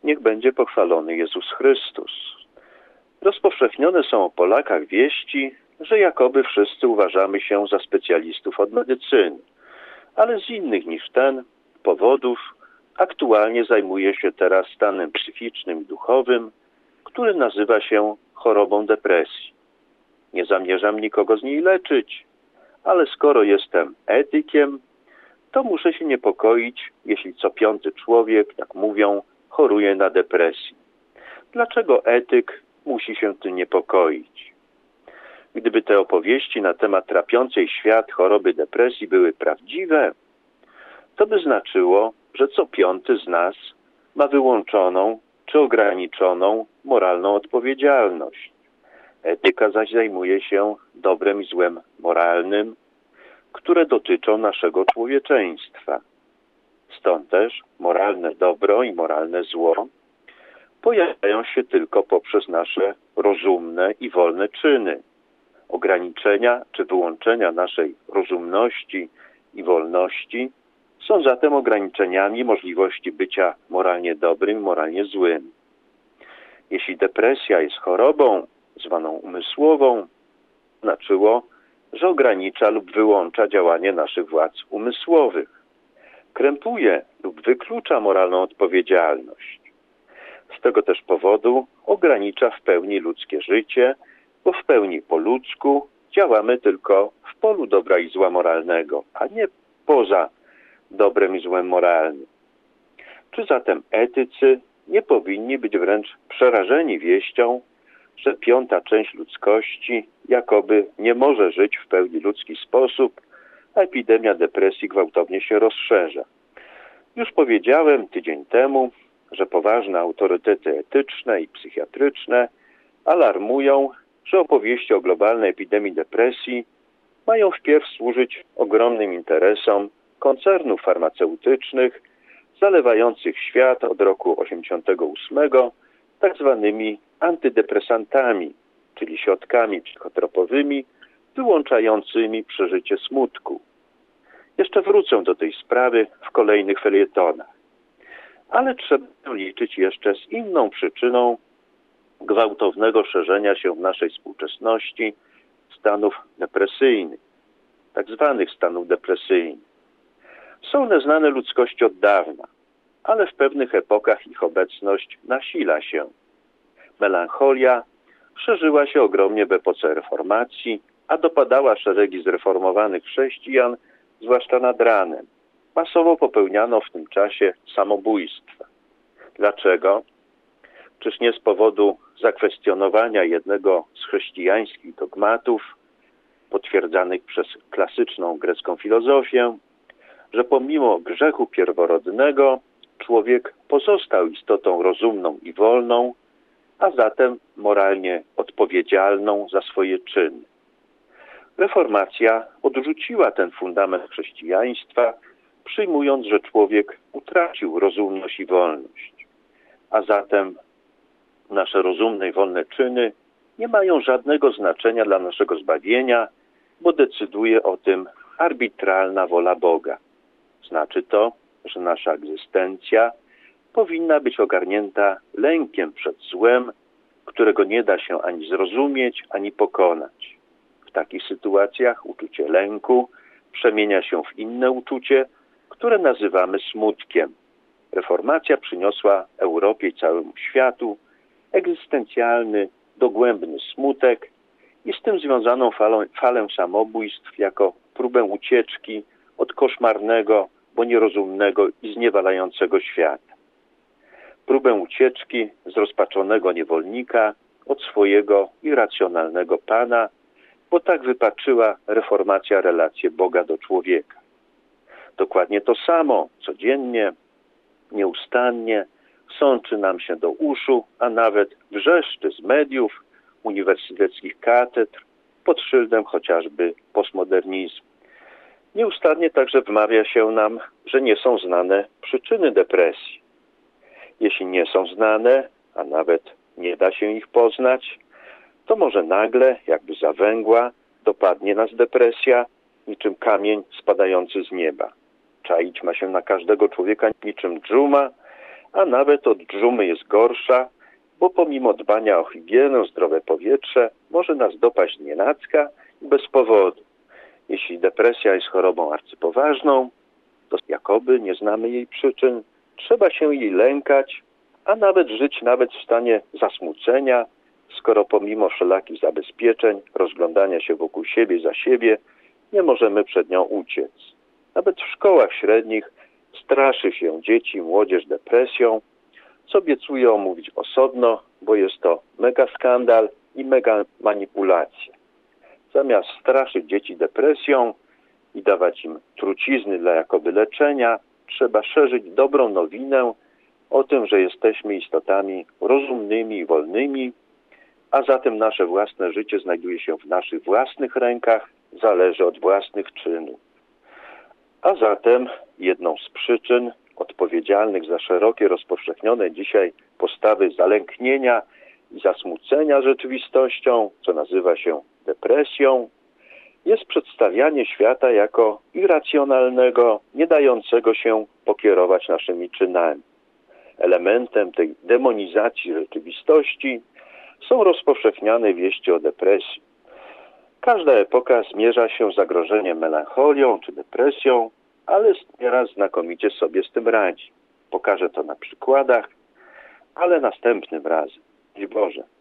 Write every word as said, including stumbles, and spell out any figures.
Niech będzie pochwalony Jezus Chrystus. Rozpowszechnione są o Polakach wieści, że jakoby wszyscy uważamy się za specjalistów od medycyny, ale z innych niż ten powodów aktualnie zajmuję się teraz stanem psychicznym i duchowym, który nazywa się chorobą depresji. Nie zamierzam nikogo z niej leczyć, ale skoro jestem etykiem, to muszę się niepokoić, jeśli co piąty człowiek, jak mówią, choruje na depresję. Dlaczego etyk musi się tym niepokoić? Gdyby te opowieści na temat trapiącej świat choroby depresji były prawdziwe, to by znaczyło, że co piąty z nas ma wyłączoną czy ograniczoną moralną odpowiedzialność. Etyka zaś zajmuje się dobrem i złem moralnym, które dotyczą naszego człowieczeństwa. Stąd też moralne dobro i moralne zło pojawiają się tylko poprzez nasze rozumne i wolne czyny. Ograniczenia czy wyłączenia naszej rozumności i wolności są zatem ograniczeniami możliwości bycia moralnie dobrym i moralnie złym. Jeśli depresja jest chorobą zwaną umysłową, znaczyło, że ogranicza lub wyłącza działanie naszych władz umysłowych. Krępuje lub wyklucza moralną odpowiedzialność. Z tego też powodu ogranicza w pełni ludzkie życie, bo w pełni po ludzku działamy tylko w polu dobra i zła moralnego, a nie poza dobrem i złem moralnym. Czy zatem etycy nie powinni być wręcz przerażeni wieścią, że piąta część ludzkości jakoby nie może żyć w pełni ludzki sposób, a epidemia depresji gwałtownie się rozszerza? Już powiedziałem tydzień temu, że poważne autorytety etyczne i psychiatryczne alarmują, że opowieści o globalnej epidemii depresji mają wpierw służyć ogromnym interesom koncernów farmaceutycznych zalewających świat od roku osiemdziesiątego ósmego tak zwanymi antydepresantami, czyli środkami psychotropowymi wyłączającymi przeżycie smutku. Jeszcze wrócę do tej sprawy w kolejnych felietonach. Ale trzeba liczyć jeszcze z inną przyczyną gwałtownego szerzenia się w naszej współczesności stanów depresyjnych, tak zwanych stanów depresyjnych. Są one znane ludzkości od dawna, ale w pewnych epokach ich obecność nasila się. Melancholia szerzyła się ogromnie w epoce reformacji, a dopadała szeregi zreformowanych chrześcijan, zwłaszcza nad ranem. Masowo popełniano w tym czasie samobójstwa. Dlaczego? Czyż nie z powodu zakwestionowania jednego z chrześcijańskich dogmatów, potwierdzanych przez klasyczną grecką filozofię, że pomimo grzechu pierworodnego człowiek pozostał istotą rozumną i wolną, a zatem moralnie odpowiedzialną za swoje czyny. Reformacja odrzuciła ten fundament chrześcijaństwa, przyjmując, że człowiek utracił rozumność i wolność. A zatem nasze rozumne i wolne czyny nie mają żadnego znaczenia dla naszego zbawienia, bo decyduje o tym arbitralna wola Boga. Znaczy to, że nasza egzystencja powinna być ogarnięta lękiem przed złem, którego nie da się ani zrozumieć, ani pokonać. W takich sytuacjach uczucie lęku przemienia się w inne uczucie, które nazywamy smutkiem. Reformacja przyniosła Europie i całemu światu egzystencjalny, dogłębny smutek i z tym związaną falę, falę samobójstw jako próbę ucieczki od koszmarnego, bo nierozumnego i zniewalającego świata. Próbę ucieczki zrozpaczonego niewolnika od swojego irracjonalnego Pana, bo tak wypaczyła reformacja relację Boga do człowieka. Dokładnie to samo codziennie, nieustannie sączy nam się do uszu, a nawet wrzeszczy z mediów, uniwersyteckich katedr pod szyldem chociażby postmodernizmu. Nieustannie także wmawia się nam, że nie są znane przyczyny depresji. Jeśli nie są znane, a nawet nie da się ich poznać, to może nagle, jakby zawęgła, dopadnie nas depresja, niczym kamień spadający z nieba. Czaić ma się na każdego człowieka niczym dżuma, a nawet od dżumy jest gorsza, bo pomimo dbania o higienę, zdrowe powietrze, może nas dopaść nienacka i bez powodu. Jeśli depresja jest chorobą arcypoważną, to jakoby nie znamy jej przyczyn, trzeba się jej lękać, a nawet żyć nawet w stanie zasmucenia, skoro pomimo wszelakich zabezpieczeń, rozglądania się wokół siebie, za siebie, nie możemy przed nią uciec. Nawet w szkołach średnich straszy się dzieci i młodzież depresją, co obiecuję omówić osobno, bo jest to mega skandal i mega manipulacja. Zamiast straszyć dzieci depresją i dawać im trucizny dla jakoby leczenia, trzeba szerzyć dobrą nowinę o tym, że jesteśmy istotami rozumnymi i wolnymi, a zatem nasze własne życie znajduje się w naszych własnych rękach, zależy od własnych czynów. A zatem jedną z przyczyn odpowiedzialnych za szerokie rozpowszechnione dzisiaj postawy zalęknienia i zasmucenia rzeczywistością, co nazywa się depresją, jest przedstawianie świata jako irracjonalnego, nie dającego się pokierować naszymi czynami. Elementem tej demonizacji rzeczywistości są rozpowszechniane wieści o depresji. Każda epoka zmierza się z zagrożeniem melancholią czy depresją, ale nieraz znakomicie sobie z tym radzi. Pokażę to na przykładach, ale następnym razem. Dzień Boże.